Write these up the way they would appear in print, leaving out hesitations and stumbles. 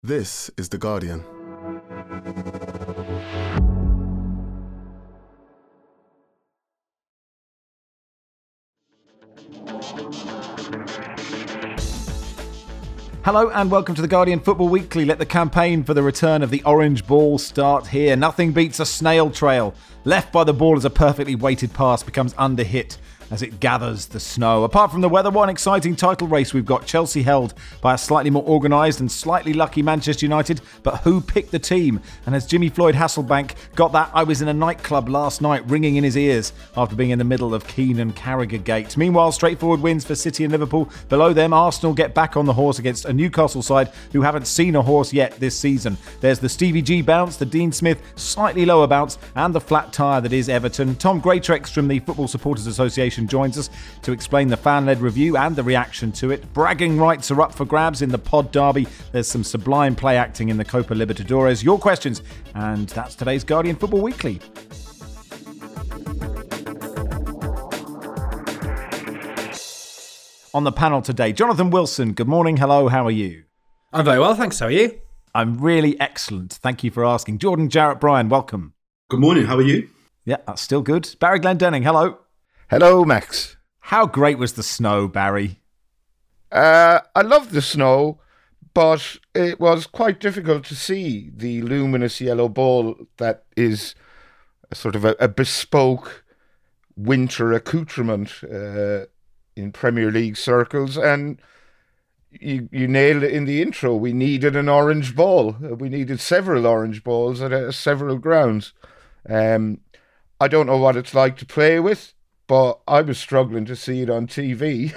This is The Guardian. Hello and welcome to The Guardian Football Weekly. Let the campaign for the return of the orange ball start here. Nothing beats a snail trail left by the ball as a perfectly weighted pass becomes under-hit as it gathers the snow. Apart from the weather, one exciting title race we've got. Chelsea held by a slightly more organised and slightly lucky Manchester United, but who picked the team? And has Jimmy Floyd Hasselbank got that "I was in a nightclub last night" ringing in his ears after being in the middle of Keane and Carragher gate? Meanwhile, straightforward wins for City and Liverpool. Below them, Arsenal get back on the horse against a Newcastle side who haven't seen a horse yet this season. There's the Stevie G bounce, the Dean Smith slightly lower bounce, and the flat tyre that is Everton. Tom Greatrex from the Football Supporters Association joins us to explain the fan-led review and the reaction to it. Bragging rights are up for grabs in the Pod Derby. There's some sublime play acting in the Copa Libertadores. Your questions, and that's today's Guardian Football Weekly. On the panel today, Jonathan Wilson. Good morning. Hello, how are you? I'm very well, thanks. How are you? I'm really excellent. Thank you for asking. Jordan Jarrett Bryan, welcome. Good morning. How are you? Yeah, that's still good. Barry Glendenning, hello. Hello, Max. How great was the snow, Barry? I loved the snow, but it was quite difficult to see the luminous yellow ball that is a sort of a bespoke winter accoutrement in Premier League circles. And you nailed it in the intro. We needed an orange ball. We needed several orange balls at several grounds. I don't know what it's like to play with, but I was struggling to see it on TV.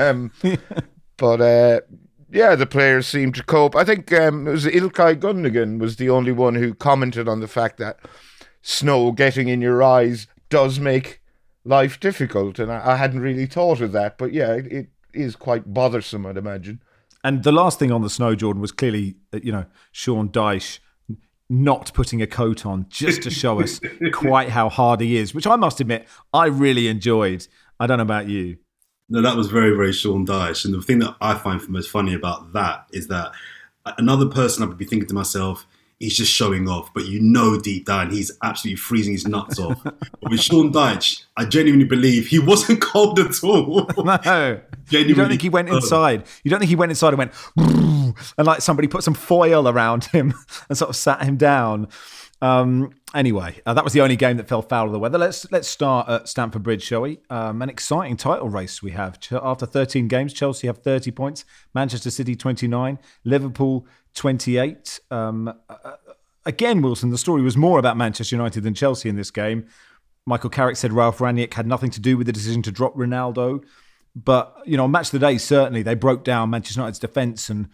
But the players seemed to cope. I think it was Ilkay Gundogan was the only one who commented on the fact that snow getting in your eyes does make life difficult. And I hadn't really thought of that. But yeah, it is quite bothersome, I'd imagine. And the last thing on the snow, Jordan, was clearly, Sean Dyche not putting a coat on just to show us quite how hard he is, which I must admit, I really enjoyed. I don't know about you. No, that was very, very Sean Dyche. And the thing that I find most funny about that is that another person I would be thinking to myself, he's just showing off. But deep down, he's absolutely freezing his nuts off. But with Sean Dyche, I genuinely believe he wasn't cold at all. No. You don't think he went inside? You don't think he went inside and went, and like somebody put some foil around him and sort of sat him down? Anyway, that was the only game that fell foul of the weather. Let's start at Stamford Bridge, shall we? An exciting title race we have. After 13 games, Chelsea have 30 points, Manchester City 29, Liverpool 28. Again, Wilson, the story was more about Manchester United than Chelsea in this game. Michael Carrick said Ralph Rangnick had nothing to do with the decision to drop Ronaldo. But, on Match of the Day, certainly, they broke down Manchester United's defence and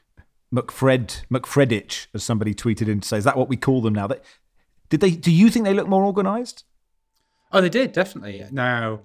McFredich, as somebody tweeted in to say, is that what we call them now? Do you think they look more organised? Oh, they did, definitely. Now,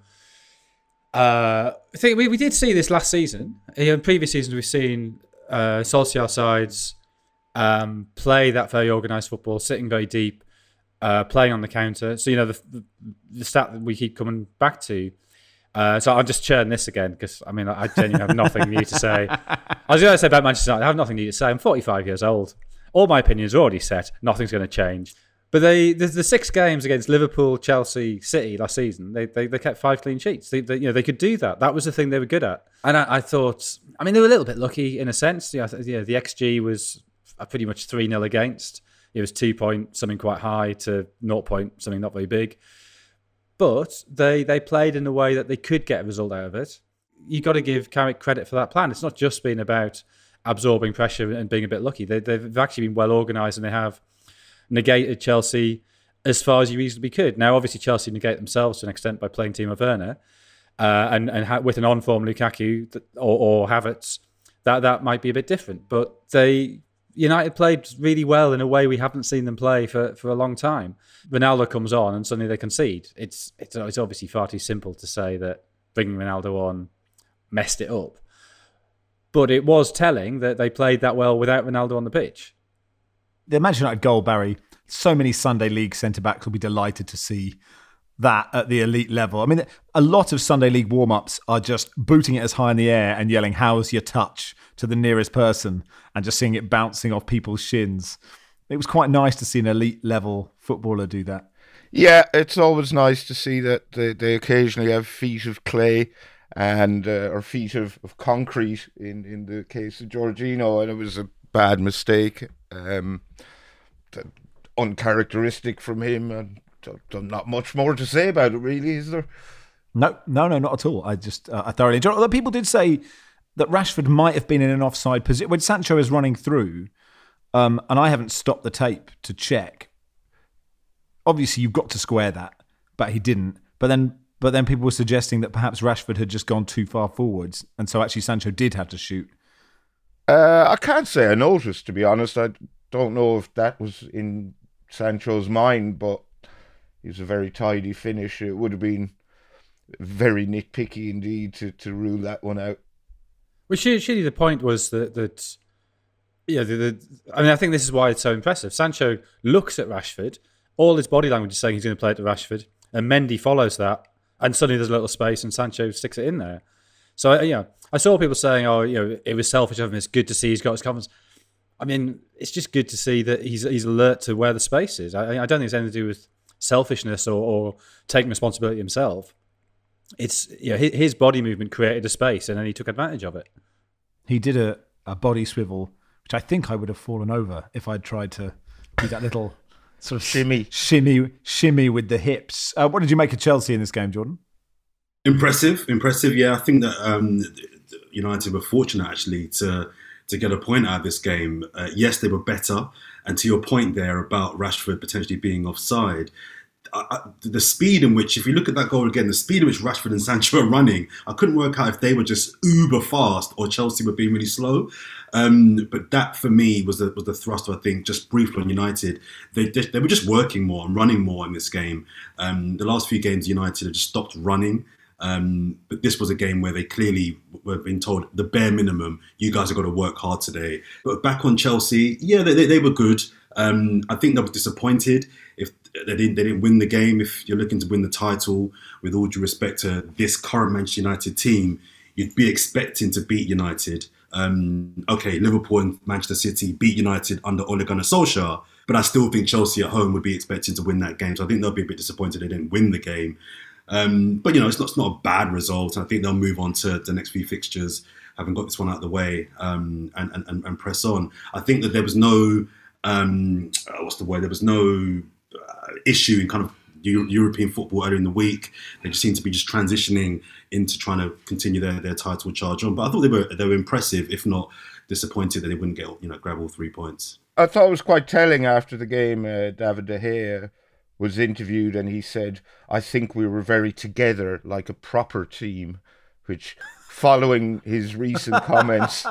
I think we did see this last season. In previous seasons, we've seen Solskjaer sides play that very organised football, sitting very deep, playing on the counter. So, the stat that we keep coming back to. So I'll just churn this again because, I genuinely have nothing new to say. I was going to say about Manchester United, I have nothing new to say. I'm 45 years old. All my opinions are already set. Nothing's going to change. But the 6 games against Liverpool, Chelsea, City last season, they kept 5 clean sheets. They could do that. That was the thing they were good at. And I thought, they were a little bit lucky in a sense. The XG was pretty much 3-0 against. It was 2 point something quite high to 0 point something not very big. But they played in a way that they could get a result out of it. You've got to give Carrick credit for that plan. It's not just been about absorbing pressure and being a bit lucky. They've actually been well organised and they have negated Chelsea as far as you reasonably could. Now, obviously, Chelsea negate themselves to an extent by playing Timo Werner and with an on-form Lukaku or Havertz, that might be a bit different. But United played really well in a way we haven't seen them play for a long time. Ronaldo comes on and suddenly they concede. It's obviously far too simple to say that bringing Ronaldo on messed it up. But it was telling that they played that well without Ronaldo on the pitch. The Manchester United goal, Barry, so many Sunday League centre-backs will be delighted to see that at the elite level. I mean, a lot of Sunday League warm-ups are just booting it as high in the air and yelling, "How's your touch?" to the nearest person and just seeing it bouncing off people's shins. It was quite nice to see an elite level footballer do that. Yeah, it's always nice to see that they occasionally have feet of clay and or feet of concrete in the case of Jorginho, and it was a bad mistake, uncharacteristic from him, and not much more to say about it, really, is there? No, not at all. I thoroughly enjoyed it. Although people did say that Rashford might have been in an offside position when Sancho is running through, and I haven't stopped the tape to check. Obviously, you've got to square that, but he didn't. But then people were suggesting that perhaps Rashford had just gone too far forwards, and so actually Sancho did have to shoot. I can't say I noticed, to be honest. I don't know if that was in Sancho's mind, but it was a very tidy finish. It would have been very nitpicky indeed to rule that one out. Well, surely the point was that I mean, I think this is why it's so impressive. Sancho looks at Rashford, all his body language is saying he's going to play it to Rashford, and Mendy follows that, and suddenly there's a little space, and Sancho sticks it in there. So, I saw people saying, it was selfish of him. It's good to see he's got his confidence. I mean, it's just good to see that he's alert to where the space is. I don't think it's anything to do with selfishness or taking responsibility himself. It's his body movement created a space, and then he took advantage of it. He did a body swivel, which I think I would have fallen over if I'd tried to do that little sort of shimmy with the hips. What did you make of Chelsea in this game, Jordan? Impressive. Yeah, I think that United were fortunate actually to get a point out of this game. Yes, they were better, and to your point there about Rashford potentially being offside, the speed in which, if you look at that goal again, the speed in which Rashford and Sancho are running, I couldn't work out if they were just uber fast or Chelsea were being really slow. But that for me was the thrust, I think, just briefly on United. They were just working more and running more in this game. The last few games, United have just stopped running. But this was a game where they clearly were being told the bare minimum, you guys have got to work hard today. But back on Chelsea, yeah, they were good. I think they were disappointed if they didn't win the game. If you're looking to win the title, with all due respect to this current Manchester United team, you'd be expecting to beat United. Okay, Liverpool and Manchester City beat United under Ole Gunnar Solskjaer, but I still think Chelsea at home would be expecting to win that game. So I think they'll be a bit disappointed they didn't win the game. But it's not a bad result. I think they'll move on to the next few fixtures, having got this one out of the way, and press on. I think that there was no there was no issue in kind of European football earlier in the week. They just seemed to be just transitioning into trying to continue their title charge on. But I thought they were impressive, if not disappointed that they wouldn't grab all 3 points. I thought it was quite telling after the game. David De Gea was interviewed and he said, "I think we were very together, like a proper team," which, following his recent comments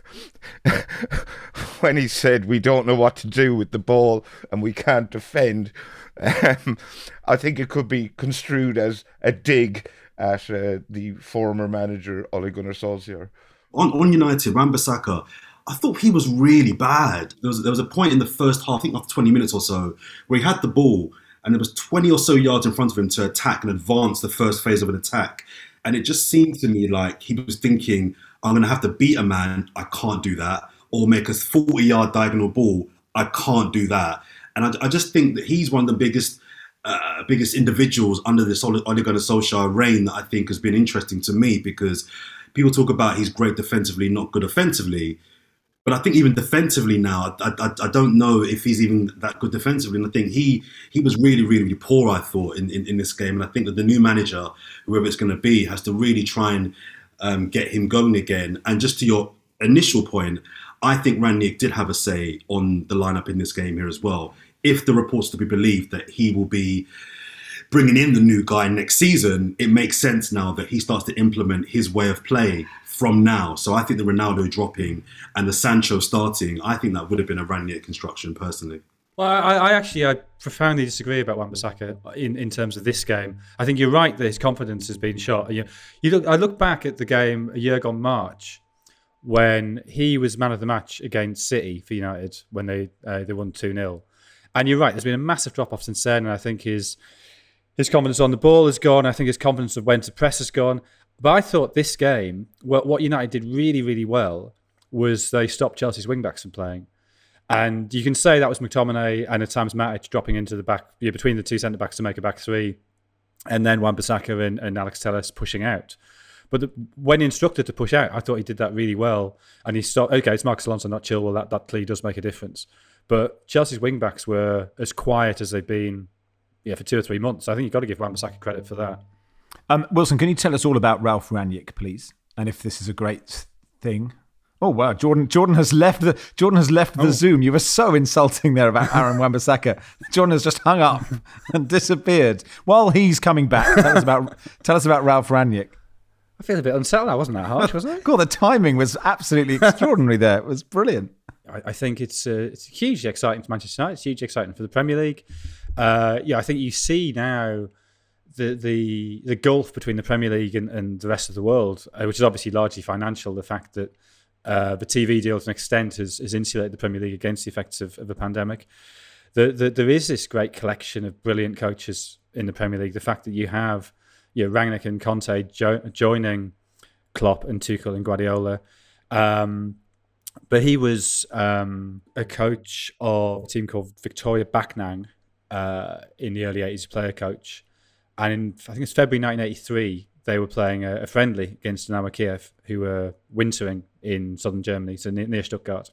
when he said we don't know what to do with the ball and we can't defend, I think it could be construed as a dig at the former manager Ole Gunnar Solskjaer. On United, Wan-Bissaka, I thought he was really bad. There was a point in the first half, I think after 20 minutes or so, where he had the ball and there was 20 or so yards in front of him to attack and advance the first phase of an attack. And it just seemed to me like he was thinking, I'm going to have to beat a man, I can't do that. Or make a 40-yard diagonal ball, I can't do that. And I just think that he's one of the biggest individuals under this Ole Gunnar Solskjaer reign that I think has been interesting to me, because people talk about he's great defensively, not good offensively. But I think even defensively now, I don't know if he's even that good defensively. And I think he was really, really, really poor, I thought, in this game. And I think that the new manager, whoever it's going to be, has to really try and get him going again. And just to your initial point, I think Rangnick did have a say on the lineup in this game here as well. If the reports to be believed that he will be bringing in the new guy next season, it makes sense now that he starts to implement his way of play from now. So I think the Ronaldo dropping and the Sancho starting, I think that would have been a Rangnick construction personally. Well, I profoundly disagree about Wan-Bissaka in terms of this game. I think you're right that his confidence has been shot. I look back at the game a year gone March when he was man of the match against City for United when they won 2-0. And you're right, there's been a massive drop-off since then, and I think his His confidence on the ball is gone. I think his confidence of when to press is gone. But I thought this game, what United did really, really well was they stopped Chelsea's wing-backs from playing. And you can say that was McTominay and at times Matic dropping into the back, between the two centre-backs to make a back three, and then Wan-Bissaka and Alex Telles pushing out. But when instructed to push out, I thought he did that really well. And he stopped, okay, it's Marcus Alonso, not Chilwell, that clearly does make a difference. But Chelsea's wing-backs were as quiet as they've been for 2 or 3 months. I think you've got to give Wan-Bissaka credit for that. Wilson, can you tell us all about Ralf Rangnick, please? And if this is a great thing. Oh wow, Jordan has left the Zoom. You were so insulting there about Aaron Wan-Bissaka. Jordan has just hung up and disappeared. While he's coming back, tell us about Ralf Rangnick. I feel a bit unsettled. That wasn't that harsh, was it? Cool. The timing was absolutely extraordinary. There, it was brilliant. I think it's hugely exciting for Manchester United. It's hugely exciting for the Premier League. I think you see now the gulf between the Premier League and the rest of the world, which is obviously largely financial. The fact that the TV deal to an extent has insulated the Premier League against the effects of the pandemic. There is this great collection of brilliant coaches in the Premier League. The fact that you have Rangnick and Conte joining Klopp and Tuchel and Guardiola. But he was a coach of a team called Victoria Backnang in the early 80s, player coach. And I think it's February 1983, they were playing a friendly against Dynamo Kiev, who were wintering in southern Germany, so near Stuttgart.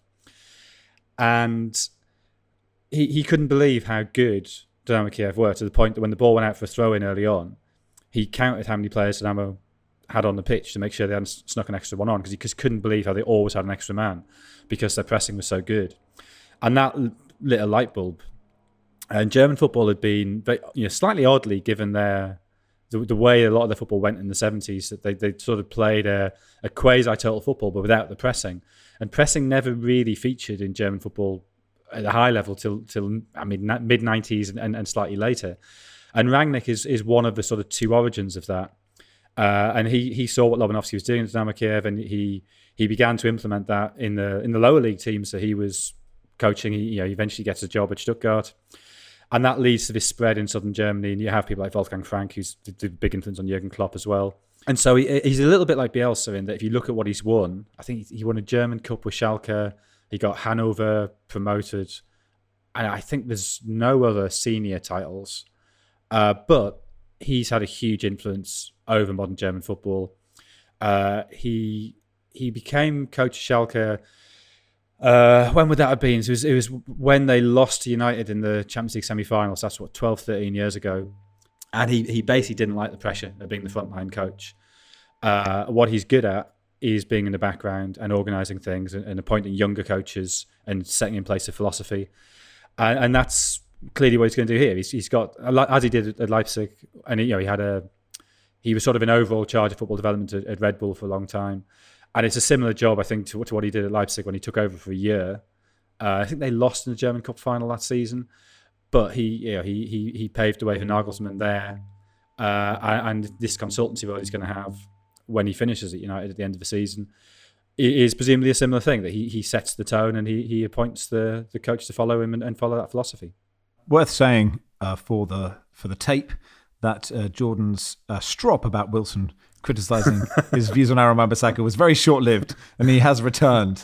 And he couldn't believe how good Dynamo Kiev were, to the point that when the ball went out for a throw-in early on, he counted how many players Dynamo had on the pitch to make sure they hadn't snuck an extra one on, because he just couldn't believe how they always had an extra man because their pressing was so good. And that lit a light bulb. And German football had been, slightly oddly, given the way a lot of their football went in the 70s, that they sort of played a quasi-total football, but without the pressing. And pressing never really featured in German football at a high level till mid-90s and slightly later. And Rangnick is one of the sort of two origins of that. And he saw what Lobanovsky was doing at Dynamo Kiev, and he began to implement that in the lower league teams that he was coaching. He eventually gets a job at Stuttgart. And that leads to this spread in southern Germany. And you have people like Wolfgang Frank, who's the big influence on Jurgen Klopp as well. And so he's a little bit like Bielsa in that if you look at what he's won, I think he won a German Cup with Schalke. He got Hanover promoted. And I think there's no other senior titles. But he's had a huge influence over modern German football. He became coach of Schalke. When would that have been? It was when they lost to United in the Champions League semi-finals. That's 12, 13 years ago. And he basically didn't like the pressure of being the frontline coach. What he's good at is being in the background and organising things and appointing younger coaches and setting in place a philosophy. And that's clearly what he's going to do here. He's got, as he did at Leipzig, and he was sort of in overall charge of football development at Red Bull for a long time. And it's a similar job, I think, to what he did at Leipzig when he took over for a year. I think they lost in the German Cup final that season, but he paved the way for Nagelsmann there. And this consultancy role he's going to have when he finishes at United at the end of the season is presumably a similar thing, that he sets the tone and he appoints the coach to follow him and follow that philosophy. Worth saying for the tape that Jordan's strop about Wilson criticising his views on Aaron Wan-Bissaka was very short-lived, and he has returned.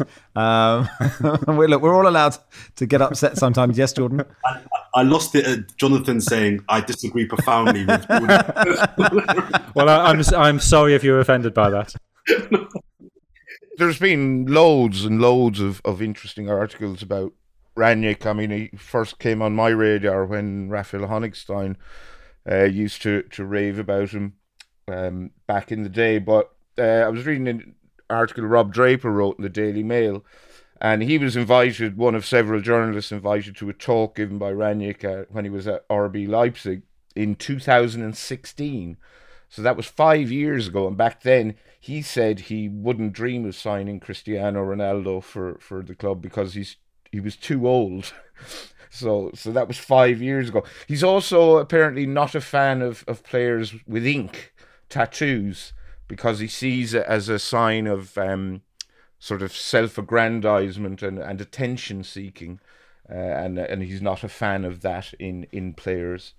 We're all allowed to get upset sometimes. Yes, Jordan? I lost it at Jonathan saying, I disagree profoundly with Well, I'm sorry if you were offended by that. There's been loads and loads of interesting articles about Rangnick. I mean, he first came on my radar when Raphael Honigstein used to rave about him back in the day. But I was reading an article Rob Draper wrote in the Daily Mail, and he was invited, one of several journalists invited to a talk given by Rangnick when he was at RB Leipzig in 2016. So that was 5 years ago, and back then he said he wouldn't dream of signing Cristiano Ronaldo for the club because he was too old. So that was 5 years ago. He's also apparently not a fan of players with ink, tattoos, because he sees it as a sign of sort of self-aggrandizement and attention-seeking, and he's not a fan of that in players.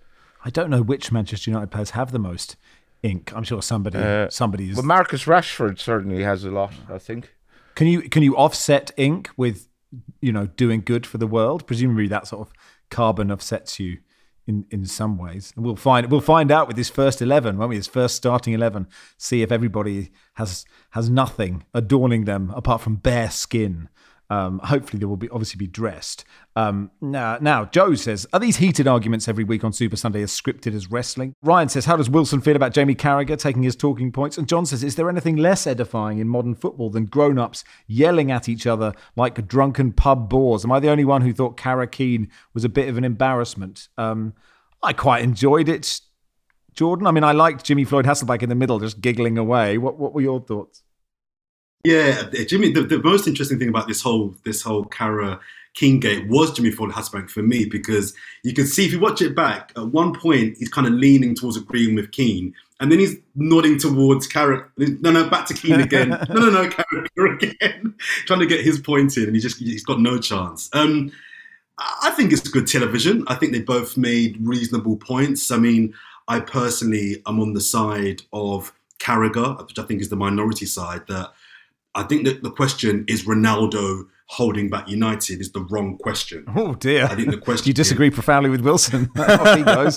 I don't know which Manchester United players have the most ink. I'm sure somebody's. Well, Marcus Rashford certainly has a lot, I think. Can you offset ink with, doing good for the world? Presumably that sort of carbon offsets you in some ways. And we'll find out with this first 11, won't we? This first starting 11. See if everybody has nothing adorning them apart from bare skin. Hopefully they will obviously be dressed. Now, Joe says, are these heated arguments every week on Super Sunday as scripted as wrestling? Ryan says, how does Wilson feel about Jamie Carragher taking his talking points? And John says, is there anything less edifying in modern football than grown-ups yelling at each other like drunken pub bores? Am I the only one who thought Cara Keane was a bit of an embarrassment? I quite enjoyed it, Jordan. I mean, I liked Jimmy Floyd Hasselbaink in the middle just giggling away. What were your thoughts? Yeah, Jimmy. The most interesting thing about this whole Cara Keane gate was Jimmy Floyd Hasselbaink for me, because you can see if you watch it back, at one point he's kind of leaning towards agreeing with Keane, and then he's nodding towards Cara. No, back to Keane again. No, Cara again, trying to get his point in, and he's got no chance. I think it's good television. I think they both made reasonable points. I mean, I personally am on the side of Carragher, which I think is the minority side. That I think that the question is Ronaldo holding back United is the wrong question. Oh dear! I think the question. You disagree profoundly with Wilson. Off he goes.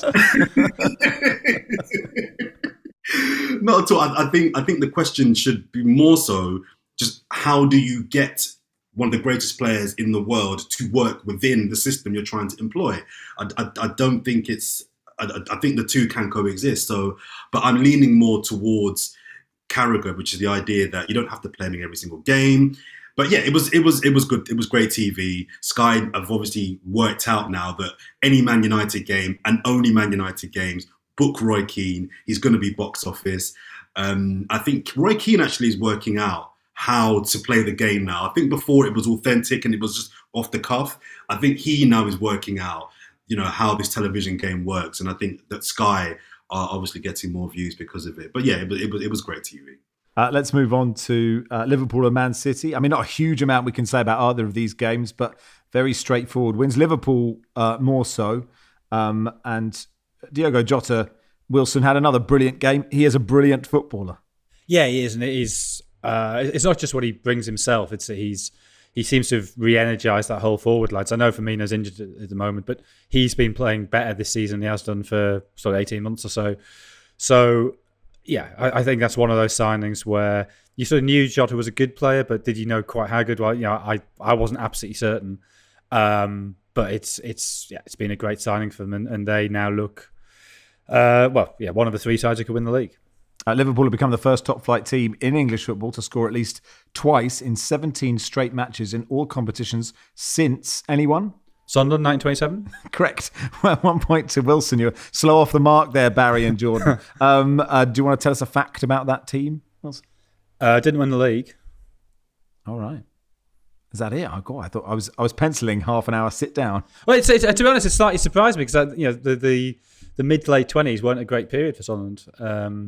Not at all. I think the question should be more so just how do you get one of the greatest players in the world to work within the system you're trying to employ. I don't think it's. I think the two can coexist. So, but I'm leaning more towards Carragher, which is the idea that you don't have to play him in every single game. But yeah, it was good. It was great TV. Sky have obviously worked out now that any Man United game and only Man United games, book Roy Keane. He's going to be box office. I think Roy Keane actually is working out how to play the game now. I think before it was authentic and it was just off the cuff. I think he now is working out, how this television game works. And I think that Sky are obviously getting more views because of it. But yeah, it was great TV. Let's move on to Liverpool and Man City. I mean, not a huge amount we can say about either of these games, but very straightforward wins. Liverpool more so. And Diogo Jota, Wilson had another brilliant game. He is a brilliant footballer. Yeah, he is. And it is. It's not just what he brings himself. It's that he seems to have re-energised that whole forward line. So I know Firmino's injured at the moment, but he's been playing better this season than he has done for sort of 18 months or so. So, yeah, I think that's one of those signings where you sort of knew Jota was a good player, but did you know quite how good? Well, I wasn't absolutely certain. But it's been a great signing for them, and they now look, one of the three sides who could win the league. Liverpool have become the first top-flight team in English football to score at least twice in 17 straight matches in all competitions since anyone? Sunderland, 1927? Correct. Well, 1 point to Wilson. You're slow off the mark there, Barry and Jordan. Do you want to tell us a fact about that team, Wilson? Didn't win the league. All right. Is that it? Oh God, I thought I was penciling half an hour sit down. Well, it's to be honest, it slightly surprised me because the mid to late 20s weren't a great period for Sunderland.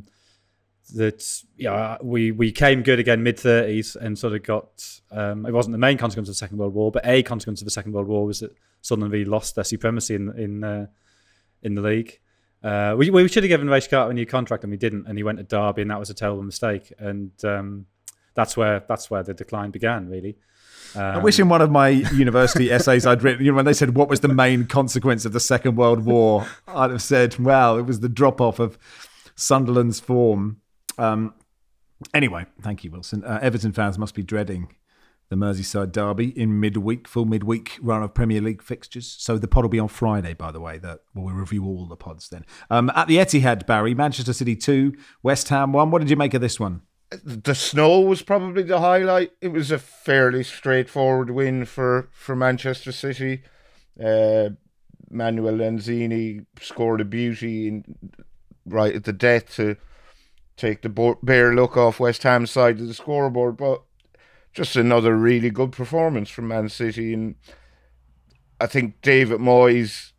We came good again mid 30s and sort of got it wasn't the main consequence of the Second World War, but a consequence of the Second World War was that Sunderland really lost their supremacy in the league. We should have given Ray Carter a new contract and we didn't, and he went to Derby and that was a terrible mistake, and that's where the decline began really. I wish in one of my university essays I'd written, when they said what was the main consequence of the Second World War, I'd have said, well, it was the drop off of Sunderland's form. Anyway, thank you, Wilson. Everton fans must be dreading the Merseyside derby in full midweek run of Premier League fixtures. So the pod will be on Friday, by the way. We'll review all the pods then. At the Etihad, Barry, Manchester City 2, West Ham 1. What did you make of this one? The snow was probably the highlight. It was a fairly straightforward win for Manchester City. Manuel Lanzini scored a beauty right at the death to take the bare look off West Ham's side of the scoreboard, but just another really good performance from Man City. And I think David Moyes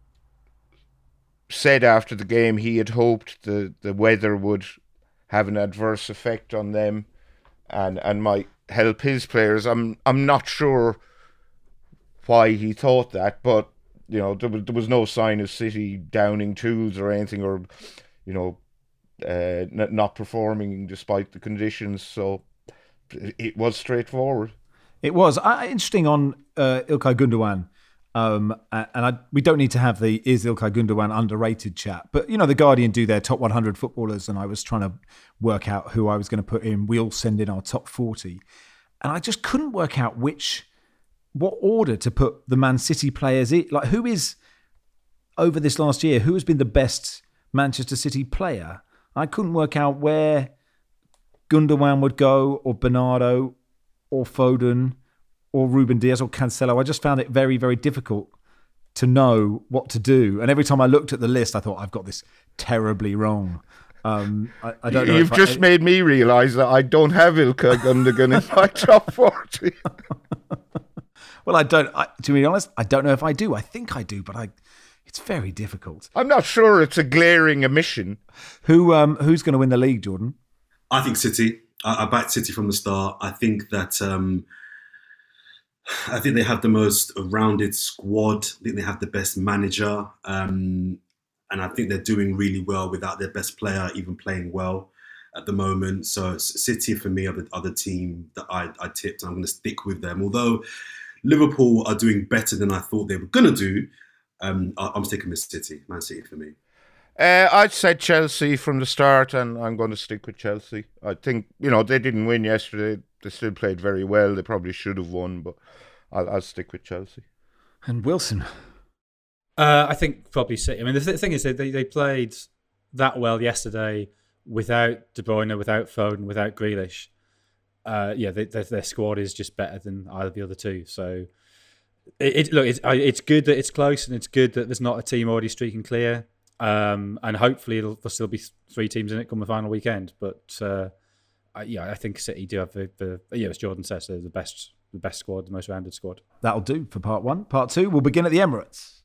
said after the game he had hoped the weather would have an adverse effect on them and might help his players. I'm not sure why he thought that, but there was no sign of City downing tools or anything, or not performing despite the conditions. So it was straightforward. It was interesting on Ilkay Gundogan. We don't need to have the is Ilkay Gundogan underrated chat, but the Guardian do their top 100 footballers, and I was trying to work out who I was going to put in. We all send in our top 40, and I just couldn't work out what order to put the Man City players in. Like, who is, over this last year, who has been the best Manchester City player? I couldn't work out where Gundogan would go, or Bernardo, or Foden, or Ruben Diaz, or Cancelo. I just found it very, very difficult to know what to do. And every time I looked at the list, I thought, I've got this terribly wrong. I don't know. You've just made me realise that I don't have Ilkay Gundogan in my top 40. Well, to be honest, I don't know if I do. I think I do, but it's very difficult. I'm not sure it's a glaring omission. Who's going to win the league, Jordan? I think City. I backed City from the start. I think that I think they have the most rounded squad. I think they have the best manager. And I think they're doing really well without their best player even playing well at the moment. So City, for me, are the team that I tipped. And I'm going to stick with them. Although Liverpool are doing better than I thought they were going to do, I'm sticking with City. Man City for me. I'd said Chelsea from the start, and I'm going to stick with Chelsea. I think, they didn't win yesterday. They still played very well. They probably should have won, but I'll stick with Chelsea. And Wilson? I think probably City. I mean, the thing is, they played that well yesterday without De Bruyne, without Foden, without Grealish. Their squad is just better than either of the other two. So, it's good that it's close, and it's good that there's not a team already streaking clear. And hopefully there'll still be 3 teams in it come the final weekend. But I think City do have the as Jordan says, they're the best squad, the most rounded squad. That'll do for part 1. Part 2, we'll begin at the Emirates.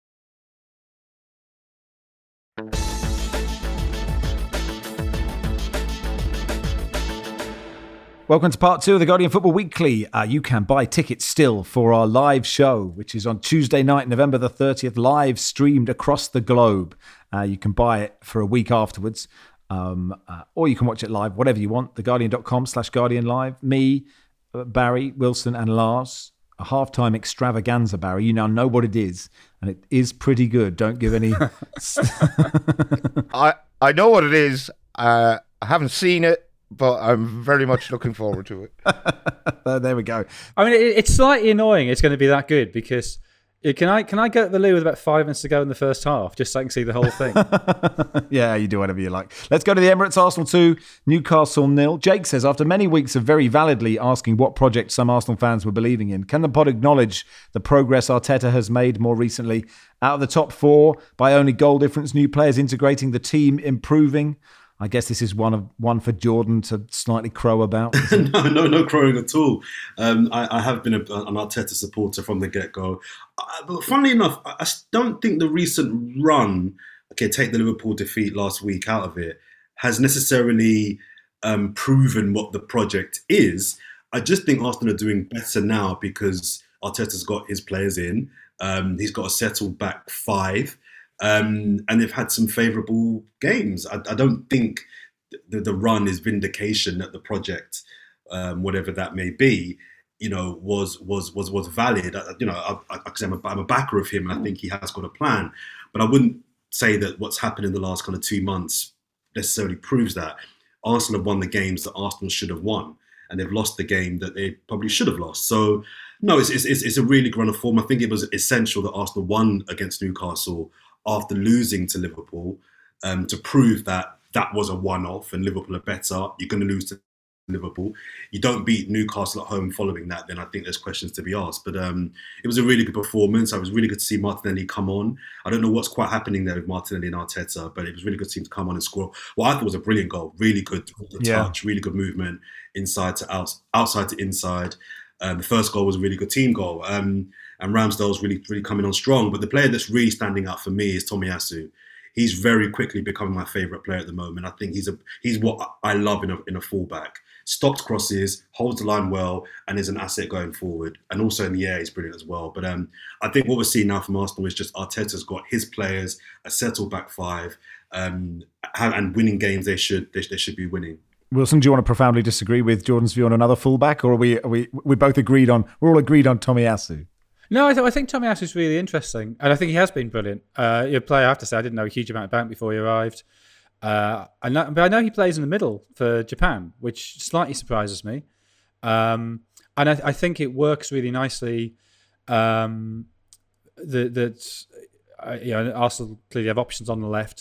Welcome to part 2 of the Guardian Football Weekly. You can buy tickets still for our live show, which is on Tuesday night, November the 30th, live streamed across the globe. You can buy it for a week afterwards, or you can watch it live, whatever you want. TheGuardian.com/Guardian Live. Me, Barry, Wilson and Lars. A halftime extravaganza, Barry. You now know what it is, and it is pretty good. Don't give any... I know what it is. I haven't seen it, but I'm very much looking forward to it. There we go. I mean, it's slightly annoying it's going to be that good, because can I go to the loo with about 5 minutes to go in the first half, just so I can see the whole thing? Yeah, you do whatever you like. Let's go to the Emirates. Arsenal 2, Newcastle 0. Jake says, after many weeks of very validly asking what project some Arsenal fans were believing in, can the pod acknowledge the progress Arteta has made more recently? Out of the top 4, by only goal difference, new players integrating, the team improving. I guess this is one for Jordan to slightly crow about. No crowing at all. I have been an Arteta supporter from the get-go. But funnily enough, I don't think the recent run, take the Liverpool defeat last week out of it, has necessarily proven what the project is. I just think Arsenal are doing better now because Arteta's got his players in. He's got a settled back 5. And they've had some favourable games. I don't think the run is vindication that the project, whatever that may be, was valid. I'm a backer of him, and I think he has got a plan. But I wouldn't say that what's happened in the last kind of 2 months necessarily proves that. Arsenal have won the games that Arsenal should have won, and they've lost the game that they probably should have lost. So, no, it's a really good run of form. I think it was essential that Arsenal won against Newcastle after losing to Liverpool, to prove that was a one-off and Liverpool are better. You're going to lose to Liverpool. You don't beat Newcastle at home following that, then I think there's questions to be asked. But it was a really good performance. It was really good to see Martinelli come on. I don't know what's quite happening there with Martinelli and Arteta, but it was really good to see him to come on and score. Well, I thought it was a brilliant goal. Really good touch, really good movement, inside to outside to inside. The first goal was a really good team goal. And Ramsdale's really coming on strong. But the player that's really standing out for me is Tomiyasu. He's very quickly becoming my favourite player at the moment. I think he's what I love in a fullback. stops crosses, holds the line well, and is an asset going forward. And also in the air, he's brilliant as well. But I think what we're seeing now from Arsenal is just Arteta's got his players, a settled back five, and winning games they should be winning. Wilson, do you want to profoundly disagree with Jordan's view on another fullback, or are we both agreed on? We're all agreed on Tomiyasu. No, I think Tomiyasu is really interesting, and I think he has been brilliant. Your player, I have to say, I didn't know a huge amount about him before he arrived. But I know he plays in the middle for Japan, which slightly surprises me. And I think it works really nicely. Arsenal clearly have options on the left,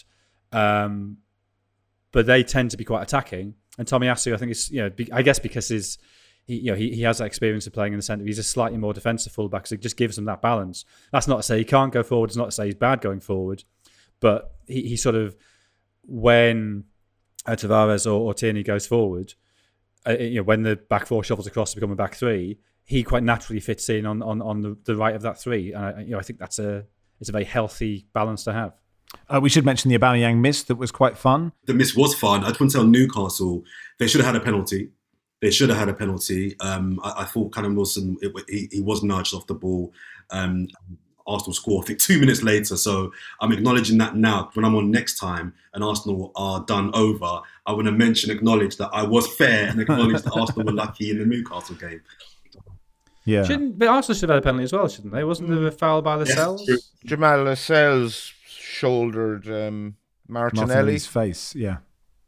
but they tend to be quite attacking. And Tomiyasu, I think, is I guess because he has that experience of playing in the centre. He's a slightly more defensive fullback, so it just gives him that balance. That's not to say he can't go forward. It's not to say he's bad going forward, but he sort of, when Tavares or Tierney goes forward, when the back four shuffles across to become a back three, he quite naturally fits in on the right of that three, and I think it's a very healthy balance to have. We should mention the Aubameyang miss that was quite fun. The miss was fun. I just want to tell Newcastle they should have had a penalty. They should have had a penalty. I thought Callum Wilson, he was nudged off the ball. Arsenal score, I think, 2 minutes later. So I'm acknowledging that now. When I'm on next time and Arsenal are done over, I want to acknowledge that I was fair and acknowledge that Arsenal were lucky in the Newcastle game. Yeah. But Arsenal should have had a penalty as well, shouldn't they? Wasn't there a foul by Lascelles? Yes, Jamal Lascelles shouldered Martinelli's face, yeah.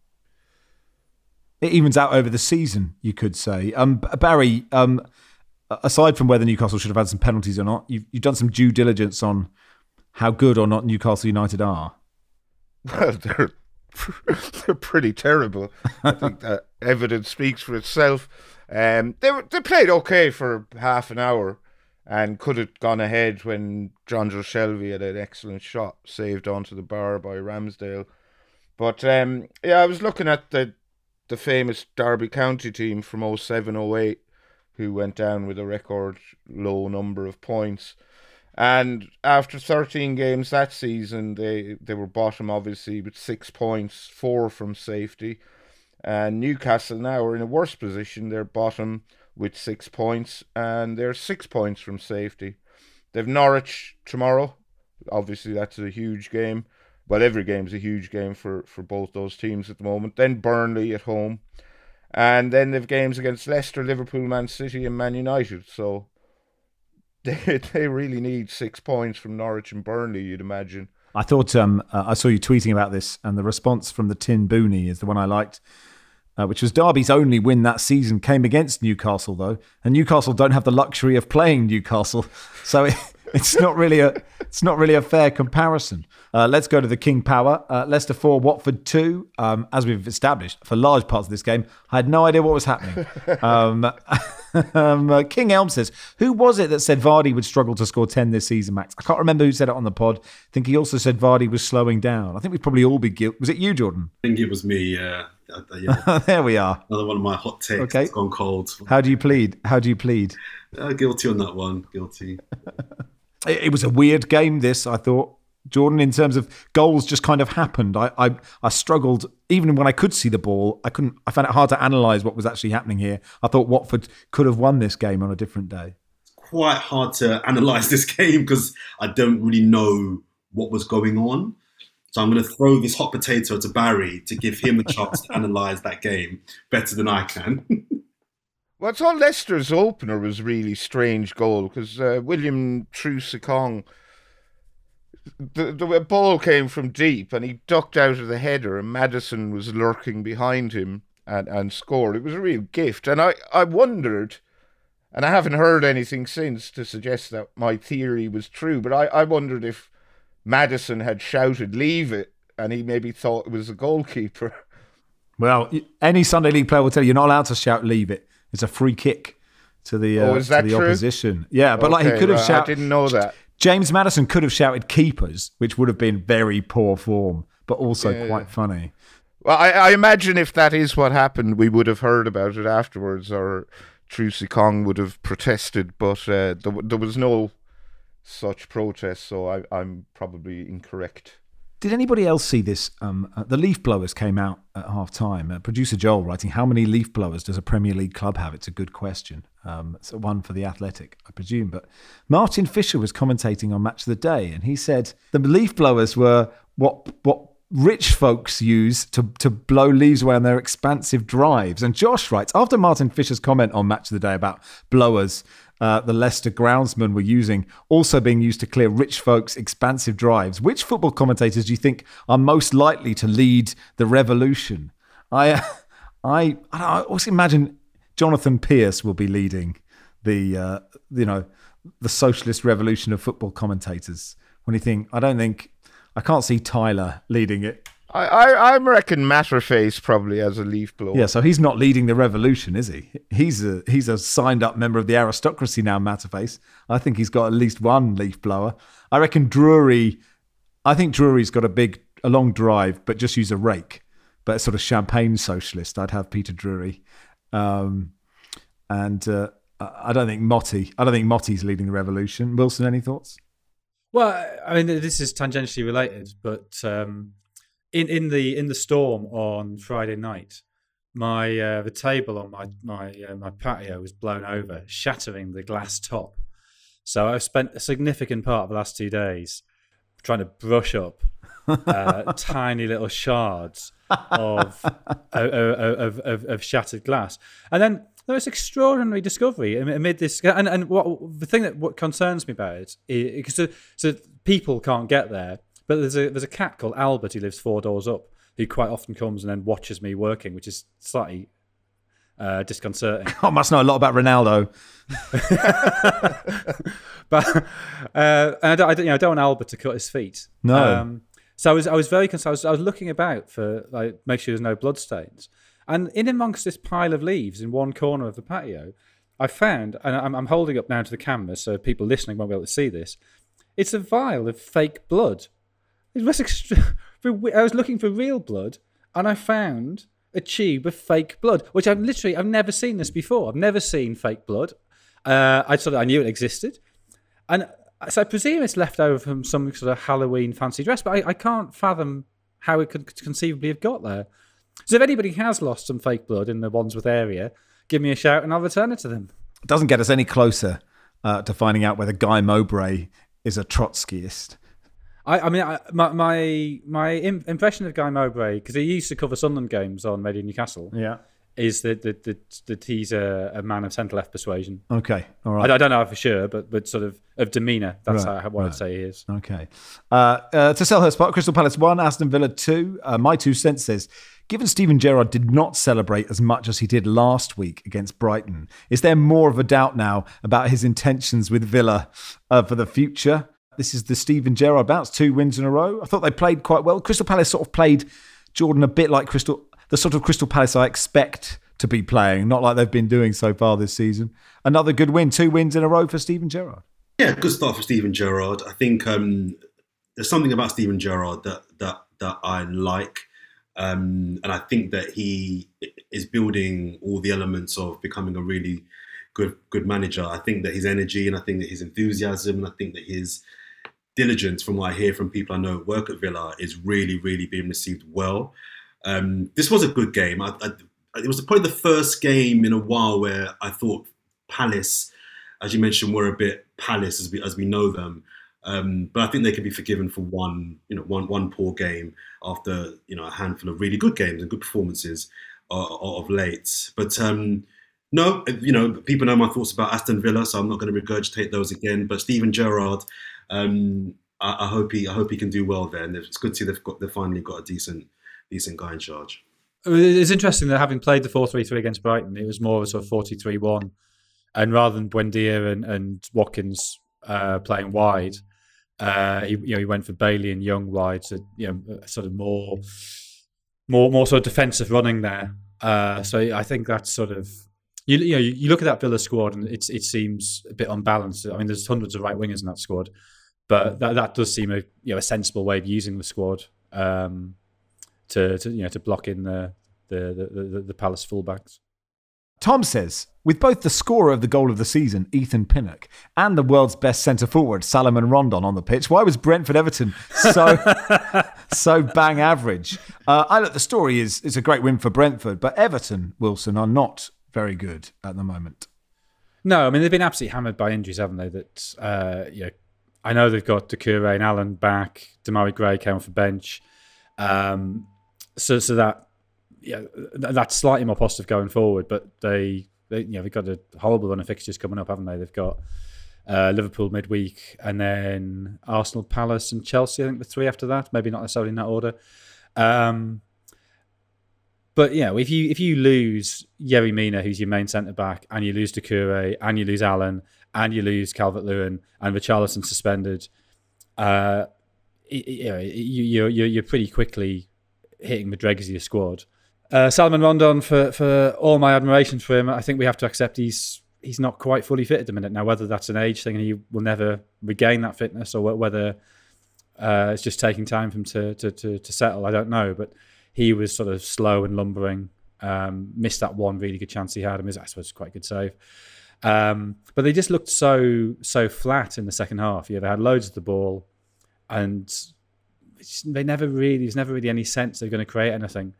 It evens out over the season, you could say. Barry, aside from whether Newcastle should have had some penalties or not, you've done some due diligence on how good or not Newcastle United are. Well, they're pretty terrible. I think that evidence speaks for itself. They played okay for half an hour and could have gone ahead when Jonjo Shelvey had an excellent shot saved onto the bar by Ramsdale. But I was looking at the famous Derby County team from 07-08 who went down with a record low number of points. And after 13 games that season, they were bottom, obviously, with 6 points, 4 from safety. And Newcastle now are in a worse position. They're bottom with 6 points, and they're 6 points from safety. They've Norwich tomorrow. Obviously, that's a huge game. Well, every game's a huge game for both those teams at the moment. Then Burnley at home. And then they've games against Leicester, Liverpool, Man City and Man United. So they really need 6 points from Norwich and Burnley, you'd imagine. I thought I saw you tweeting about this, and the response from the Tin Booney is the one I liked, which was Derby's only win that season came against Newcastle, though, and Newcastle don't have the luxury of playing Newcastle, so it's not really a fair comparison. Let's go to the King Power. Leicester 4, Watford 2. As we've established, for large parts of this game, I had no idea what was happening. King Elm says, who was it that said Vardy would struggle to score 10 this season, Max? I can't remember who said it on the pod. I think he also said Vardy was slowing down. I think we'd probably all be guilty. Was it you, Jordan? I think it was me, yeah. There we are. Another one of my hot takes. Okay. It's gone cold. How do you plead? Guilty on that one. Guilty. It was a weird game, this, I thought. Jordan, in terms of goals, just kind of happened. I struggled, even when I could see the ball, I found it hard to analyse what was actually happening here. I thought Watford could have won this game on a different day. It's quite hard to analyse this game because I don't really know what was going on. So I'm going to throw this hot potato to Barry to give him a chance to analyse that game better than I can. Well, I thought Leicester's opener was a really strange goal because William Troost-Ekong, the ball came from deep and he ducked out of the header and Maddison was lurking behind him and scored. It was a real gift. And I wondered, and I haven't heard anything since to suggest that my theory was true, but I wondered if Maddison had shouted, "Leave it," and he maybe thought it was the goalkeeper. Well, any Sunday League player will tell you you're not allowed to shout "leave it." It's a free kick to the opposition. Yeah, but he could have shouted. I didn't know that. James Maddison could have shouted "keepers," which would have been very poor form, but also quite funny. Well, I imagine if that is what happened, we would have heard about it afterwards, or Troost-Ekong would have protested, but there was no such protest, so I'm probably incorrect. Did anybody else see this? The leaf blowers came out at half time. Producer Joel writing, how many leaf blowers does a Premier League club have? It's a good question. It's one for The Athletic, I presume. But Martin Fisher was commentating on Match of the Day, and he said the leaf blowers were what rich folks use to blow leaves away on their expansive drives. And Josh writes, after Martin Fisher's comment on Match of the Day about blowers, the Leicester groundsmen were also being used to clear rich folks' expansive drives, which football commentators do you think are most likely to lead the revolution? I also imagine Jonathan Pearce will be leading the socialist revolution of football commentators. I can't see Tyler leading it. I reckon Matterface probably as a leaf blower. Yeah, so he's not leading the revolution, is he? He's a signed up member of the aristocracy now, Matterface. I think he's got at least one leaf blower. I reckon Drury's got a long drive, but just use a rake. But a sort of champagne socialist, I'd have Peter Drury. I don't think Motti's leading the revolution. Wilson, any thoughts? Well, I mean, this is tangentially related, but in the storm on Friday night, the table on my patio was blown over, shattering the glass top. So I've spent a significant part of the last 2 days trying to brush up tiny little shards of shattered glass, and then there was extraordinary discovery amid this. And what concerns me about it is so people can't get there. But there's a cat called Albert who lives 4 doors up, who quite often comes and then watches me working, which is slightly disconcerting. I must know a lot about Ronaldo. But I don't want Albert to cut his feet. No. So I was very concerned. I was looking about for make sure there's no bloodstains. And in amongst this pile of leaves in one corner of the patio, I found, and I'm holding up now to the camera so people listening won't be able to see this, it's a vial of fake blood. It was I was looking for real blood, and I found a tube of fake blood, which I've never seen this before. I've never seen fake blood. I knew it existed, and so I presume it's left over from some sort of Halloween fancy dress, but I can't fathom how it could conceivably have got there. So if anybody has lost some fake blood in the Wandsworth area, give me a shout and I'll return it to them. It doesn't get us any closer to finding out whether Guy Mowbray is a Trotskyist. My impression of Guy Mowbray, because he used to cover Sunderland games on Radio Newcastle, is that he's a man of centre-left persuasion. Okay, all right. I don't know for sure, but sort of demeanour. That's what I'd say he is. Okay. To Selhurst Park, Crystal Palace 1, Aston Villa 2. My 2 cents says, given Steven Gerrard did not celebrate as much as he did last week against Brighton, is there more of a doubt now about his intentions with Villa for the future? This is the Steven Gerrard bounce, 2 wins in a row. I thought they played quite well. Crystal Palace sort of played, Jordan, a bit like the sort of Crystal Palace I expect to be playing, not like they've been doing so far this season. Another good win, 2 wins in a row for Steven Gerrard. Yeah, good start for Steven Gerrard. I think there's something about Steven Gerrard that I like. And I think that he is building all the elements of becoming a really good manager. I think that his energy, and I think that his enthusiasm, and I think that his diligence, from what I hear from people I know who work at Villa, is really, really being received well. This was a good game. It was probably the first game in a while where I thought Palace, as you mentioned, were a bit Palace as we know them. But I think they can be forgiven for one poor game after a handful of really good games and good performances of late. But no, people know my thoughts about Aston Villa, so I'm not going to regurgitate those again. But Steven Gerrard, I hope he can do well there, and it's good to see they've finally got a decent guy in charge. It's interesting that having played the 4-3-3 against Brighton, it was more of a sort of 4-2-3-1, and rather than Buendia and Watkins playing wide, he went for Bailey and Young wide, so sort of more sort of defensive running there. So I think that's sort of you look at that Villa squad and it seems a bit unbalanced. I mean, there's hundreds of right wingers in that squad, but that does seem a sensible way of using the squad to block in the Palace fullbacks. Tom says, with both the scorer of the goal of the season, Ethan Pinnock, and the world's best centre-forward, Salomon Rondon, on the pitch, why was Brentford-Everton so bang average? Look, the story is it's a great win for Brentford, but Everton, Wilson, are not very good at the moment. No, I mean, they've been absolutely hammered by injuries, haven't they? That I know they've got Doucouré and Allen back. Demarai Gray came off the bench. So that's slightly more positive going forward, but they've got a horrible run of fixtures coming up, haven't they? They've got Liverpool midweek, and then Arsenal, Palace, and Chelsea. I think the 3 after that. Maybe not necessarily in that order. But if you lose Yerry Mina, who's your main centre back, and you lose Doucouré, and you lose Allen, and you lose Calvert-Lewin, and Richarlison suspended, you're pretty quickly hitting the dregs of your squad. Salomon Rondon, for all my admiration for him, I think we have to accept he's not quite fully fit at the minute. Now, whether that's an age thing and he will never regain that fitness, or whether it's just taking time for him to settle, I don't know. But he was sort of slow and lumbering, missed that one really good chance he had. I suppose quite a good save. But they just looked so flat in the second half. They had loads of the ball, and there's never really any sense they're going to create anything.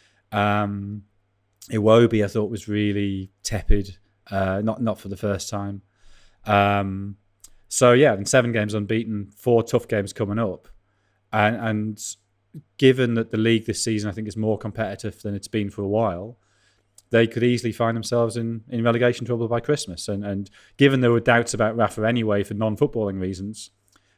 Iwobi, I thought, was really tepid, not for the first time. In 7 games unbeaten, 4 tough games coming up, and given that the league this season I think is more competitive than it's been for a while, they could easily find themselves in relegation trouble by Christmas. And given there were doubts about Rafa anyway for non-footballing reasons,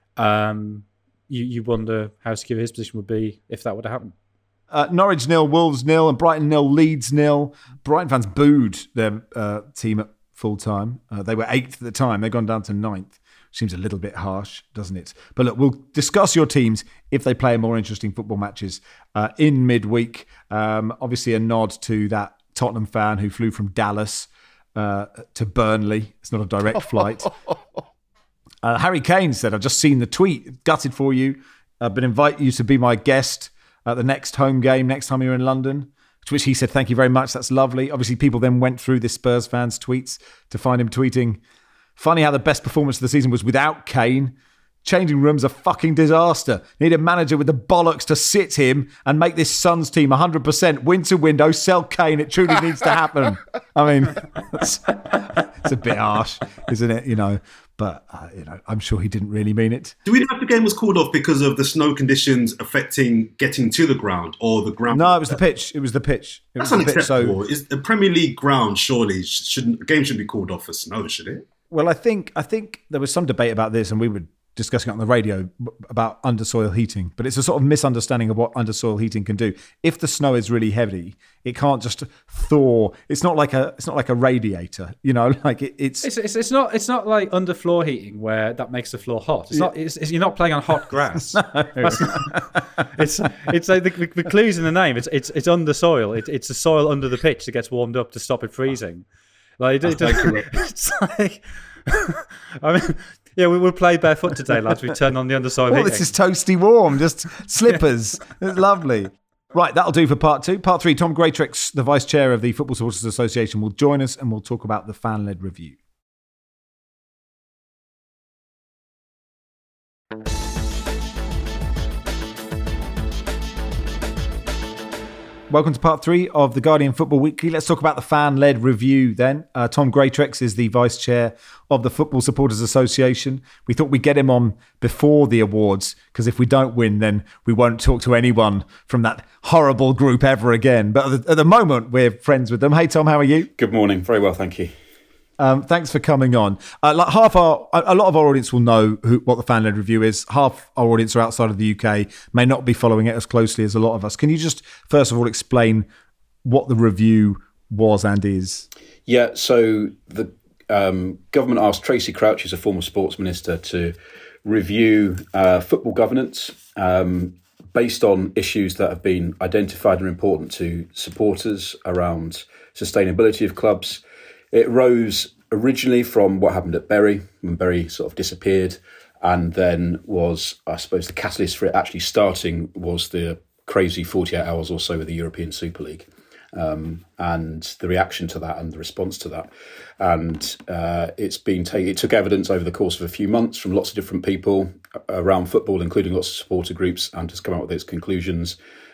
you wonder how secure his position would be if that were to happen. Norwich 0, Wolves 0, and Brighton 0, Leeds 0. Brighton fans booed their team at full time. They were 8th at the time. They've gone down to 9th. Seems a little bit harsh, doesn't it? But look, we'll discuss your teams if they play more interesting football matches in midweek. Obviously, a nod to that Tottenham fan who flew from Dallas to Burnley. It's not a direct flight. Harry Kane said, I've just seen the tweet, gutted for you, but invite you to be my guest at the next home game next time you're in London. To which he said, thank you very much, that's lovely. Obviously, people then went through this Spurs fan's tweets to find him tweeting, funny how the best performance of the season was without Kane. Changing room's a fucking disaster. Need a manager with the bollocks to sit him and make this Suns team 100% winter window, sell Kane. It truly needs to happen. I mean, it's a bit harsh, isn't it? But I'm sure he didn't really mean it. Do we know if the game was called off because of the snow conditions affecting getting to the ground, or the ground? No, it was the pitch. It was the pitch. That's unacceptable. Is the Premier League ground, surely the game should be called off for snow, should it? Well, I think there was some debate about this, and we were discussing it on the radio about undersoil heating, but it's a sort of misunderstanding of what undersoil heating can do. If the snow is really heavy, it can't just thaw. It's not like a radiator, like it's not like underfloor heating where that makes the floor hot. You're not playing on hot grass. No. It's like the clue's in the name. It's under soil. It's the soil under the pitch that gets warmed up to stop it freezing. Like it's like, I mean, we'll play barefoot today, lads. We turn on the underside. Oh, this is toasty warm, just slippers. It's lovely. Right, that'll do for part 2. Part 3, Tom Greatrex, the Vice Chair of the Football Supporters Association, will join us and we'll talk about the fan-led review. Welcome to part 3 of the Guardian Football Weekly. Let's talk about the fan-led review then. Tom Greatrex is the Vice Chair of the Football Supporters Association. We thought we'd get him on before the awards, because if we don't win, then we won't talk to anyone from that horrible group ever again. But at the moment, we're friends with them. Hey, Tom, how are you? Good morning. Very well, thank you. Thanks for coming on. A lot of our audience will know what the fan-led review is. Half our audience are outside of the UK, may not be following it as closely as a lot of us. Can you just, first of all, explain what the review was and is? Yeah, so the government asked Tracy Crouch, who's a former sports minister, to review football governance based on issues that have been identified and important to supporters around sustainability of clubs. It rose originally from what happened at Bury, when Bury sort of disappeared, and then was, I suppose, the catalyst for it actually starting was the crazy 48 hours or so with the European Super League. and the reaction to that and the response to that. And it took evidence over the course of a few months from lots of different people around football, including lots of supporter groups, and has come out with its conclusions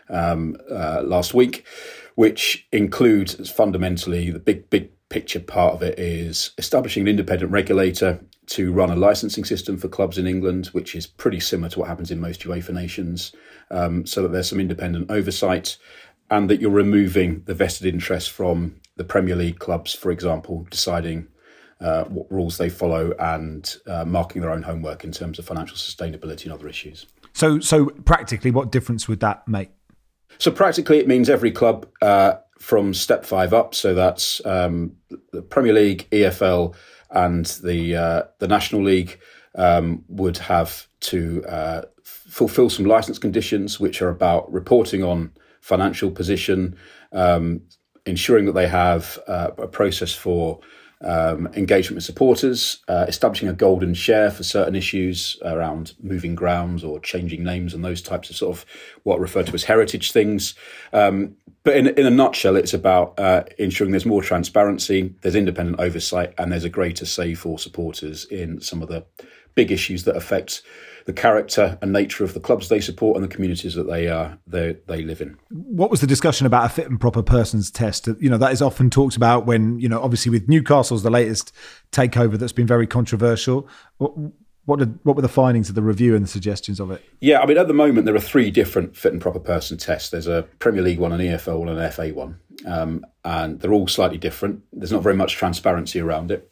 last week, which includes fundamentally the big picture part of it is establishing an independent regulator to run a licensing system for clubs in England, which is pretty similar to what happens in most UEFA nations, so that there's some independent oversight, and that you're removing the vested interest from the Premier League clubs, for example, deciding what rules they follow and marking their own homework in terms of financial sustainability and other issues. So practically, what difference would that make? So practically, it means every club from step 5 up, so that's the Premier League, EFL, and the National League would have to fulfil some licence conditions, which are about reporting on financial position, ensuring that they have a process for engagement with supporters, establishing a golden share for certain issues around moving grounds or changing names and those types of sort of what are referred to as heritage things. But in a nutshell, it's about ensuring there's more transparency, there's independent oversight, and there's a greater say for supporters in some of the big issues that affect the character and nature of the clubs they support and the communities that they live in. What was the discussion about a fit and proper persons test? That is often talked about when, obviously with Newcastle's the latest takeover that's been very controversial. What were the findings of the review and the suggestions of it? Yeah, I mean, at the moment, there are 3 different fit and proper person tests. There's a Premier League one, an EFL one, and an FA one. And they're all slightly different. There's not very much transparency around it.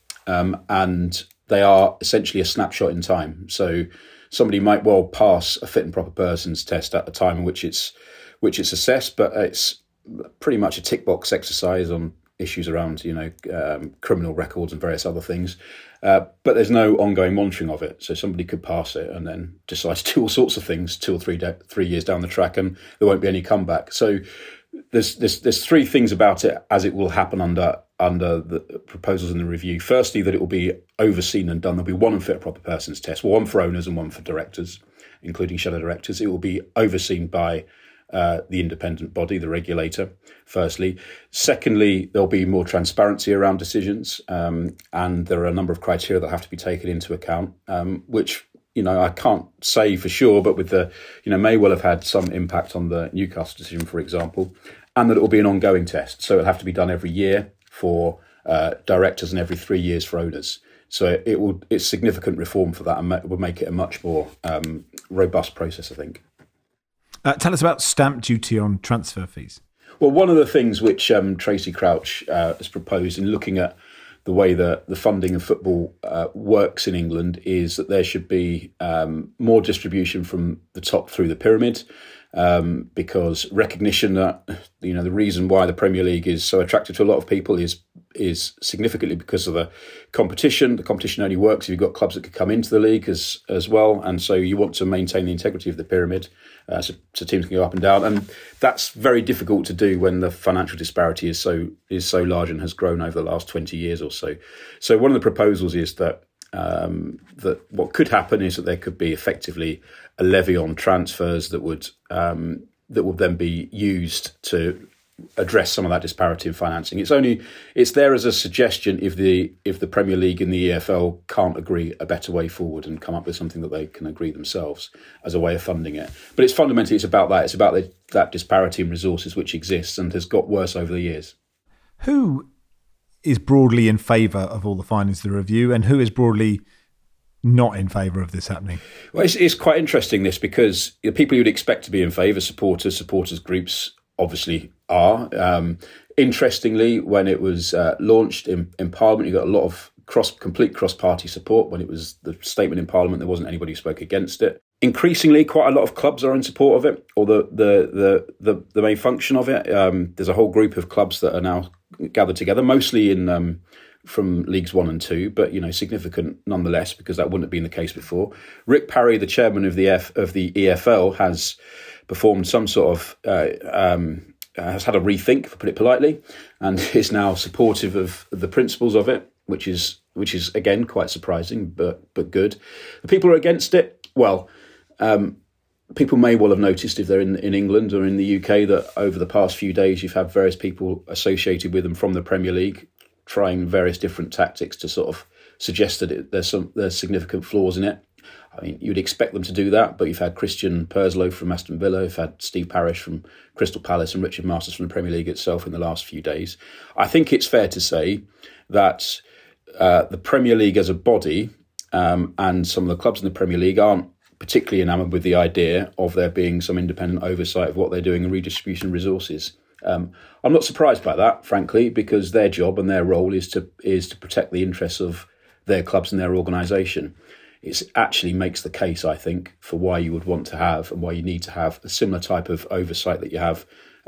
And they are essentially a snapshot in time. So somebody might well pass a fit and proper persons test at the time in which it's assessed, but it's pretty much a tick box exercise on issues around criminal records and various other things. But there's no ongoing monitoring of it. So somebody could pass it and then decide to do all sorts of things 2 or 3 years down the track, and there won't be any comeback. So there's 3 things about it as it will happen under the proposals in the review. Firstly, that it will be overseen and done. There'll be one fit and proper persons test, one for owners and one for directors, including shadow directors. It will be overseen by the independent body, the regulator, firstly. Secondly, there'll be more transparency around decisions, and there are a number of criteria that have to be taken into account, which I can't say for sure, but with the may well have had some impact on the Newcastle decision, for example, and that it will be an ongoing test. So it'll have to be done every year for directors and every 3 years for owners. So it's significant reform for that, and will make it a much more robust process, I think. Tell us about stamp duty on transfer fees. Well, one of the things which Tracy Crouch has proposed in looking at the way that the funding of football works in England is that there should be more distribution from the top through the pyramid, because recognition that the reason why the Premier League is so attractive to a lot of people is significantly because of the competition. The competition only works if you've got clubs that could come into the league as well, and so you want to maintain the integrity of the pyramid, so teams can go up and down, and that's very difficult to do when the financial disparity is so large and has grown over the last 20 years or so. So one of the proposals is that what could happen is that there could be effectively a levy on transfers that would then be used to address some of that disparity in financing. It's there as a suggestion if the Premier League and the EFL can't agree a better way forward and come up with something that they can agree themselves as a way of funding it. But it's fundamentally about that. It's about that disparity in resources which exists and has got worse over the years. Who is broadly in favour of all the findings of the review, and who is broadly not in favour of this happening? Well, it's quite interesting, this, because the people you'd expect to be in favour, supporters groups, obviously are. Interestingly, when it was launched in Parliament, you got a lot of complete cross-party support. When it was the statement in Parliament, there wasn't anybody who spoke against it. Increasingly, quite a lot of clubs are in support of it, or the main function of it. There's a whole group of clubs that are now gathered together, mostly in from Leagues 1 and 2, but significant nonetheless, because that wouldn't have been the case before. Rick Parry, the chairman of the EFL, has performed some sort of has had a rethink, to put it politely, and is now supportive of the principles of it, which is again quite surprising, but good. The people who are against it, well, people may well have noticed if they're in England or in the UK that over the past few days you've had various people associated with them from the Premier League trying various different tactics to sort of suggest that there's significant flaws in it. I mean, you'd expect them to do that, but you've had Christian Purslow from Aston Villa, you've had Steve Parish from Crystal Palace and Richard Masters from the Premier League itself in the last few days. I think it's fair to say that the Premier League as a body and some of the clubs in the Premier League aren't particularly enamoured with the idea of there being some independent oversight of what they're doing and redistribution of resources. I'm not surprised by that, frankly, because their job and their role is to protect the interests of their clubs and their organisation. It actually makes the case, I think, for why you would want to have and why you need to have a similar type of oversight that you have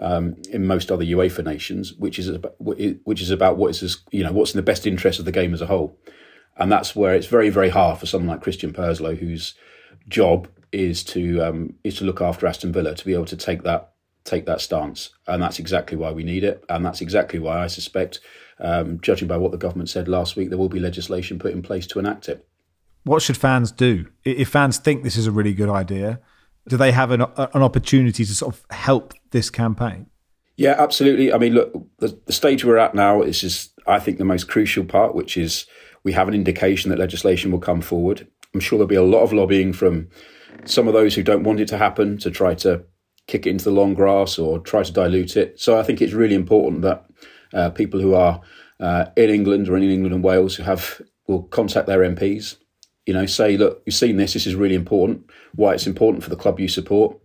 in most other UEFA nations, which is about what's in the best interest of the game as a whole. And that's where it's very, very hard for someone like Christian Purslow, whose job is to look after Aston Villa, to be able to take that stance. And that's exactly why we need it. And that's exactly why I suspect, judging by what the government said last week, there will be legislation put in place to enact it. What should fans do? If fans think this is a really good idea, do they have an opportunity to sort of help this campaign? Yeah, absolutely. I mean, look, the stage we're at now is just, I think, the most crucial part, which is we have an indication that legislation will come forward. I'm sure there'll be a lot of lobbying from some of those who don't want it to happen to try to kick it into the long grass or try to dilute it. So I think it's really important that people who are in England or in England and Wales will contact their MPs. Say, look, you've seen this is really important, why it's important for the club you support.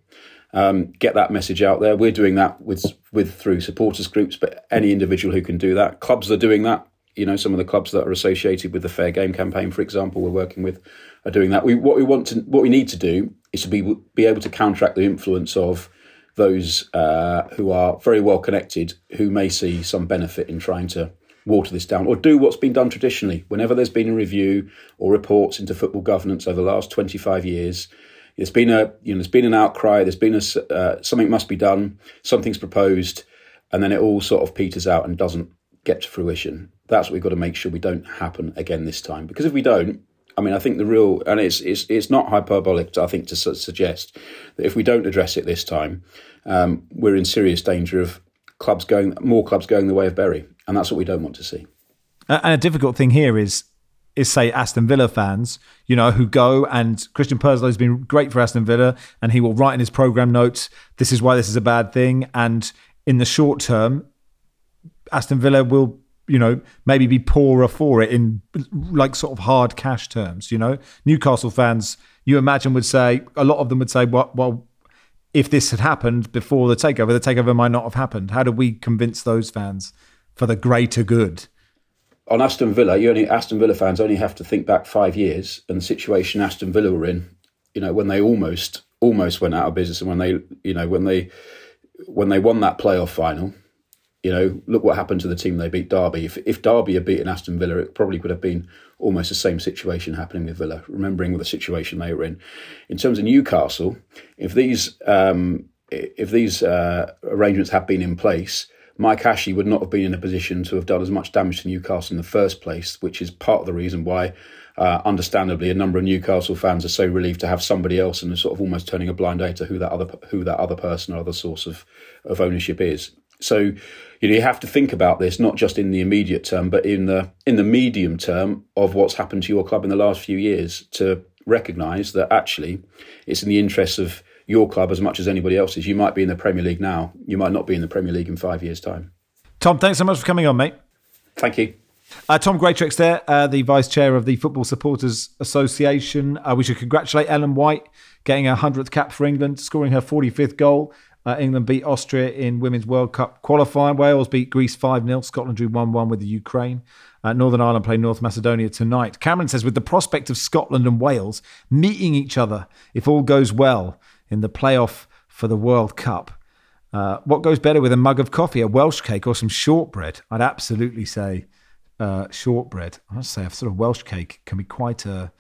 Get that message out there. We're doing that through supporters groups, but any individual who can do that. Clubs are doing that. Some of the clubs that are associated with the Fair Game campaign, for example, we're working with, are doing that. What we need to do is to be able to counteract the influence of those who are very well connected, who may see some benefit in trying to water this down or do what's been done traditionally. Whenever there's been a review or reports into football governance over the last 25 years, there's been an outcry. There's been something must be done. Something's proposed, and then it all sort of peters out and doesn't get to fruition. That's what we've got to make sure we don't happen again this time. Because if we don't, I mean, I think it's not hyperbolic, I think, to suggest that if we don't address it this time, we're in serious danger of more clubs going the way of Bury. And that's what we don't want to see. And a difficult thing here is say Aston Villa fans, who go, and Christian Purslow has been great for Aston Villa, and he will write in his programme notes, this is why this is a bad thing. And in the short term, Aston Villa will, maybe be poorer for it in like sort of hard cash terms. Newcastle fans, you imagine, would say, a lot of them would say, well, if this had happened before the takeover might not have happened. How do we convince those fans for the greater good? On Aston Villa, Aston Villa fans only have to think back 5 years and the situation Aston Villa were in, when they almost went out of business, and when they won that playoff final. Look what happened to the team they beat, Derby. If Derby had beaten Aston Villa, it probably would have been almost the same situation happening with Villa, remembering the situation they were in. In terms of Newcastle, if these arrangements had been in place, Mike Ashley would not have been in a position to have done as much damage to Newcastle in the first place, which is part of the reason why, understandably, a number of Newcastle fans are so relieved to have somebody else and are sort of almost turning a blind eye to who that other person or other source of ownership is. So, you have to think about this not just in the immediate term, but in the medium term of what's happened to your club in the last few years, to recognise that actually it's in the interests of your club as much as anybody else's. You might be in the Premier League now. You might not be in the Premier League in 5 years' time. Tom, thanks so much for coming on, mate. Thank you. Tom Greatrex there, the Vice Chair of the Football Supporters Association. We should congratulate Ellen White getting her 100th cap for England, scoring her 45th goal. England beat Austria in Women's World Cup qualifying. Wales beat Greece 5-0. Scotland drew 1-1 with the Ukraine. Northern Ireland play North Macedonia tonight. Cameron says, with the prospect of Scotland and Wales meeting each other, if all goes well, in the playoff for the World Cup, what goes better with a mug of coffee, a Welsh cake or some shortbread? I'd absolutely say shortbread. I must say, a sort of Welsh cake can be quite a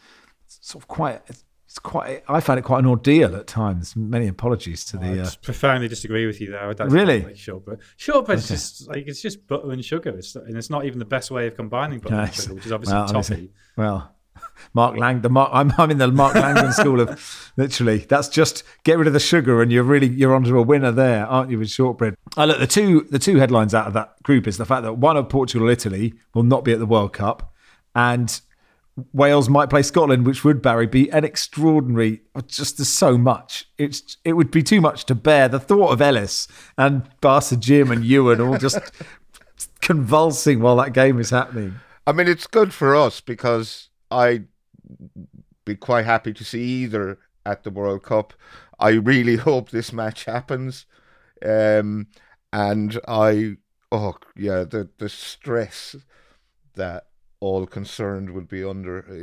I found it quite an ordeal at times. Many apologies to the. I profoundly disagree with you there. I don't really like shortbread. Shortbread is just it's just butter and sugar. It's not even the best way of combining butter and sugar, which is obviously toffee. Well, I'm in the Mark Langdon school of literally. That's just get rid of the sugar and you're onto a winner there, aren't you? With shortbread. Look, the two headlines out of that group is the fact that one of Portugal or Italy will not be at the World Cup, and Wales might play Scotland, which would, Barry, be an extraordinary. Just there's so much. It would be too much to bear. The thought of Ellis and Barca Jim and Ewan all just convulsing while that game is happening. I mean, it's good for us because I'd be quite happy to see either at the World Cup. I really hope this match happens, and the stress that all concerned would be under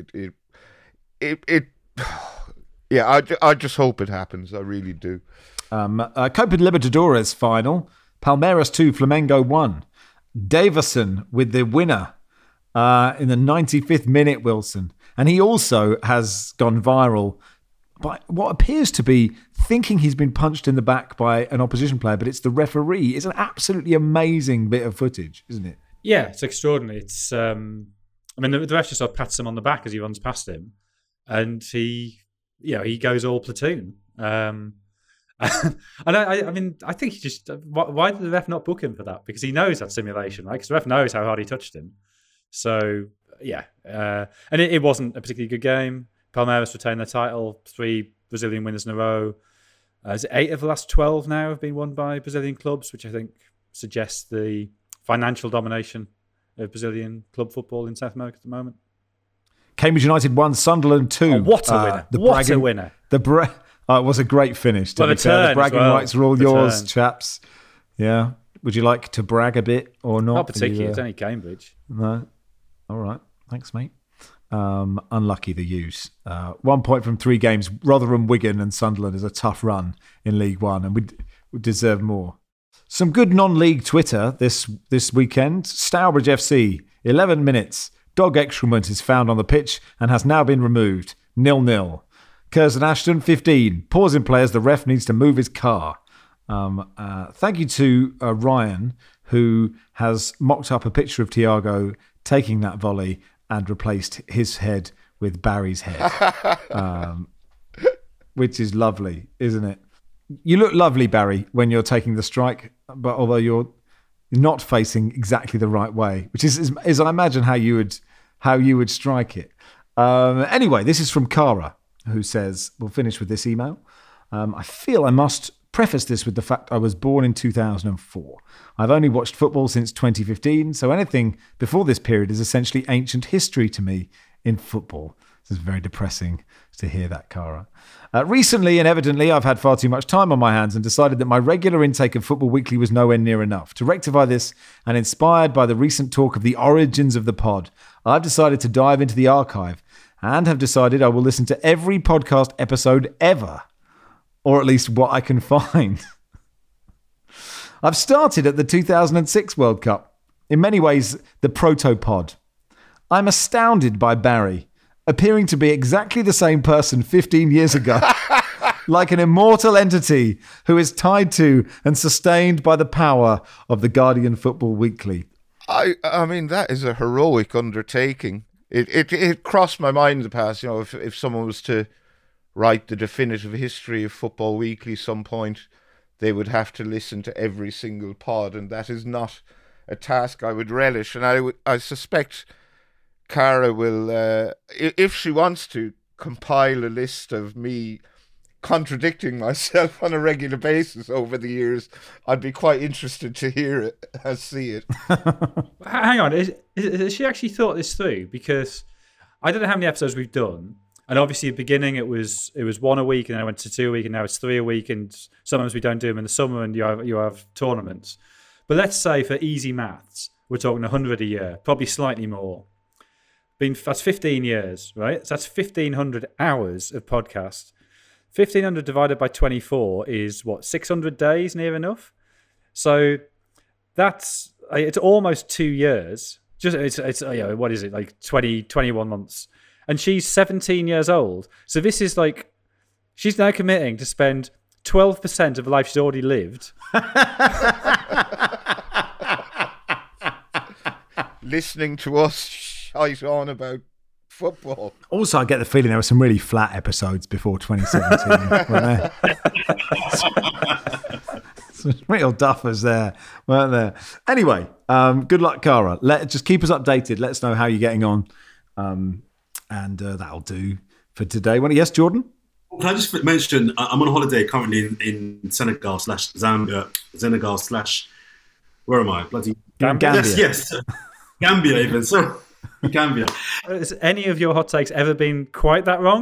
I just hope it happens. I really do. Copa Libertadores final. Palmeiras 2, Flamengo 1. Davison with the winner in the 95th minute, Wilson. And he also has gone viral by what appears to be thinking he's been punched in the back by an opposition player, but it's the referee. It's an absolutely amazing bit of footage, isn't it? Yeah, it's extraordinary. It's the ref just sort of pats him on the back as he runs past him, and he goes all platoon. And I think he just. Why did the ref not book him for that? Because he knows that simulation, right? Because the ref knows how hard he touched him. So yeah, and it wasn't a particularly good game. Palmeiras retained their title, 3 Brazilian winners in a row. Is it 8 of the last 12 now have been won by Brazilian clubs, which I think suggests the financial domination of Brazilian club football in South America at the moment. Cambridge United 1, Sunderland 2. Oh, what a winner! A winner! It was a great finish. The bragging rights are all yours, chaps. Yeah. Would you like to brag a bit or not? Not particularly. It's only Cambridge. No. All right. Thanks, mate. Unlucky the use. 1 point from 3 games. Rotherham, Wigan and Sunderland is a tough run in League One, and we deserve more. Some good non-league Twitter this weekend. Stourbridge FC, 11 minutes. Dog excrement is found on the pitch and has now been removed. 0-0. Curzon Ashton, 15. Pausing players, the ref needs to move his car. Thank you to Ryan, who has mocked up a picture of Thiago taking that volley and replaced his head with Barry's head, which is lovely, isn't it? You look lovely, Barry, when you're taking the strike, but although you're not facing exactly the right way, which is I imagine how you would strike it. Anyway, this is from Cara, who says, we'll finish with this email. I feel I must preface this with the fact I was born in 2004. I've only watched football since 2015, so anything before this period is essentially ancient history to me in football. This is very depressing to hear that, Cara. Recently and evidently, I've had far too much time on my hands and decided that my regular intake of Football Weekly was nowhere near enough. To rectify this, and inspired by the recent talk of the origins of the pod, I've decided to dive into the archive and have decided I will listen to every podcast episode ever, or at least what I can find. I've started at the 2006 World Cup, in many ways the protopod. I'm astounded by Barry, appearing to be exactly the same person 15 years ago, like an immortal entity who is tied to and sustained by the power of the Guardian Football Weekly. I mean, that is a heroic undertaking. It crossed my mind in the past, if someone was to write the definitive history of Football Weekly some point, they would have to listen to every single pod, and that is not a task I would relish. And I suspect Cara will, if she wants to, compile a list of me contradicting myself on a regular basis over the years. I'd be quite interested to hear it and see it. Hang on, has she actually thought this through? Because I don't know how many episodes we've done. And obviously, at the beginning, it was 1 a week, and then I went to 2 a week, and now it's 3 a week. And sometimes we don't do them in the summer, and you have tournaments. But let's say for easy maths, we're talking 100 a year, probably slightly more. That's 15 years, right? So that's 1,500 hours of podcast. 1,500 divided by 24 is what, 600 days, near enough. So it's almost 2 years. It's what is it, like 21 months. And she's 17 years old. So this is like, she's now committing to spend 12% of a life she's already lived. Listening to us shite on about football. Also, I get the feeling there were some really flat episodes before 2017, weren't there? Some real duffers there, weren't there? Anyway, good luck, Cara. Just keep us updated. Let us know how you're getting on. And that'll do for today. Yes, Jordan? Can I just mention, I'm on holiday currently in Senegal / Zambia. Senegal / where am I? Bloody Gambia. Yes. Gambia even. So Gambia. Has any of your hot takes ever been quite that wrong?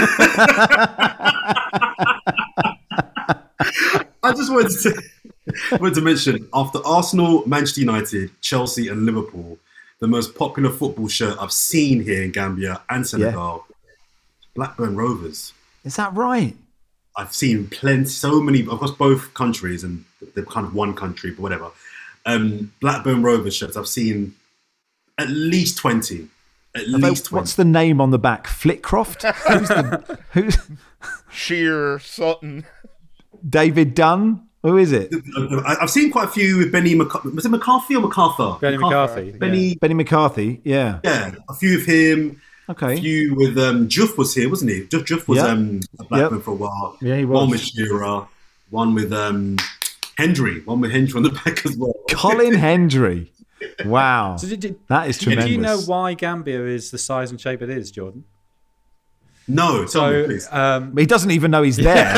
I just wanted to mention, after Arsenal, Manchester United, Chelsea and Liverpool, the most popular football shirt I've seen here in Gambia and Senegal, Blackburn Rovers. Is that right? I've seen so many across both countries, and they're kind of one country, but whatever. Blackburn Rovers shirts, I've seen at least 20. At least 20. What's the name on the back? Flitcroft? Who's Shearer, Sutton. David Dunn? Who is it? I've seen quite a few with Benny McCarthy. Was it McCarthy or MacArthur? Benny McCarthy. Benny McCarthy, yeah. Yeah, a few of him. Okay. A few with Juff was here, wasn't he? Juff was at Blackburn for a while. Yeah, he was. One with Shearer, one with Hendry. One with Hendry on the back as well. Colin Hendry. Wow. So that is tremendous. Do you know why Gambia is the size and shape it is, Jordan? No, tell me, please. He doesn't even know he's there.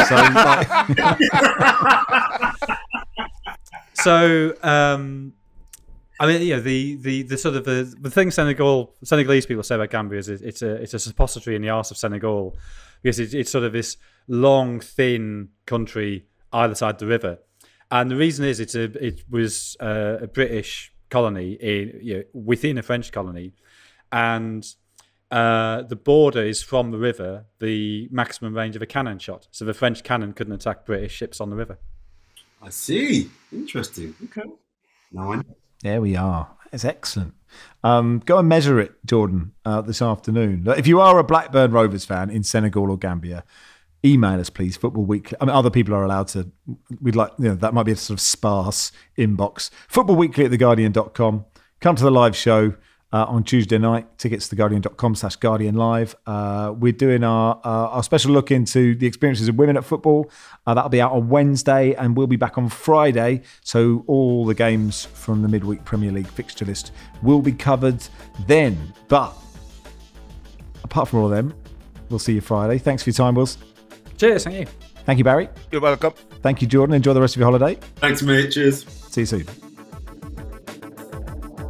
I mean, the sort of the thing Senegalese people say about Gambia is it's a suppository in the arse of Senegal, because it's sort of this long, thin country either side the river, and the reason is it was a British colony within a French colony, and the border is from the river the maximum range of a cannon shot, so the French cannon couldn't attack British ships on the river. I see. Interesting. Okay. Now I know. There we are. It's excellent. Go and measure it, Jordan, this afternoon. If you are a Blackburn Rovers fan in Senegal or Gambia, email us, please. Football Weekly. I mean, other people are allowed to. We'd like, that might be a sort of sparse inbox. footballweekly@theguardian.com. Come to the live show on Tuesday night. Tickets to theguardian.com/Guardian Live. We're doing our special look into the experiences of women at football. That'll be out on Wednesday, and we'll be back on Friday. So all the games from the midweek Premier League fixture list will be covered then. But apart from all of them, we'll see you Friday. Thanks for your time, Wills. Cheers, thank you. Thank you, Barry. You're welcome. Thank you, Jordan. Enjoy the rest of your holiday. Thanks, mate. Cheers. See you soon.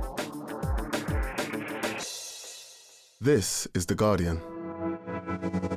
This is The Guardian.